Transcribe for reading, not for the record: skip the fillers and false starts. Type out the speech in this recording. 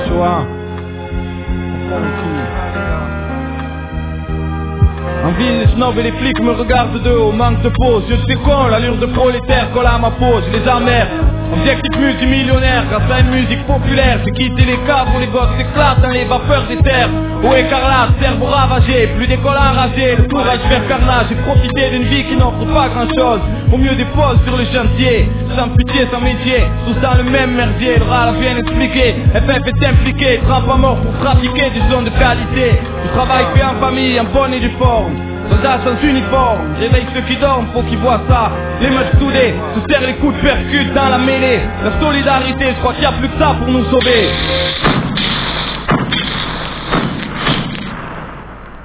tu vois. En ville, les snobs et les flics me regardent de haut, manque de pause. Je suis con, l'allure de prolétaire colle à ma peau, je les emmerde. Objectif multimillionnaire, grâce à une musique populaire. J'ai quitté les caves où les gosses s'éclatent dans les vapeurs des terres. Eau écarlate, cerveau ravagé, plus d'école enragée. Le tourage vers carnage, j'ai profité d'une vie qui n'offre pas grand chose. Au mieux des pauses sur le chantier, sans pitié, sans métier, tous dans le même merdier. Le ral vient expliquer, FF est impliqué, trempe à mort pour pratiquer des zones de qualité. Du travail fait en famille, en bonne et due forme. Soldats sans uniforme, réveille ceux qui dorment, faut qu'ils voient ça. Les meufs soudées, se serrent les coups de percute dans la mêlée. La solidarité, je crois qu'il n'y a plus que ça pour nous sauver.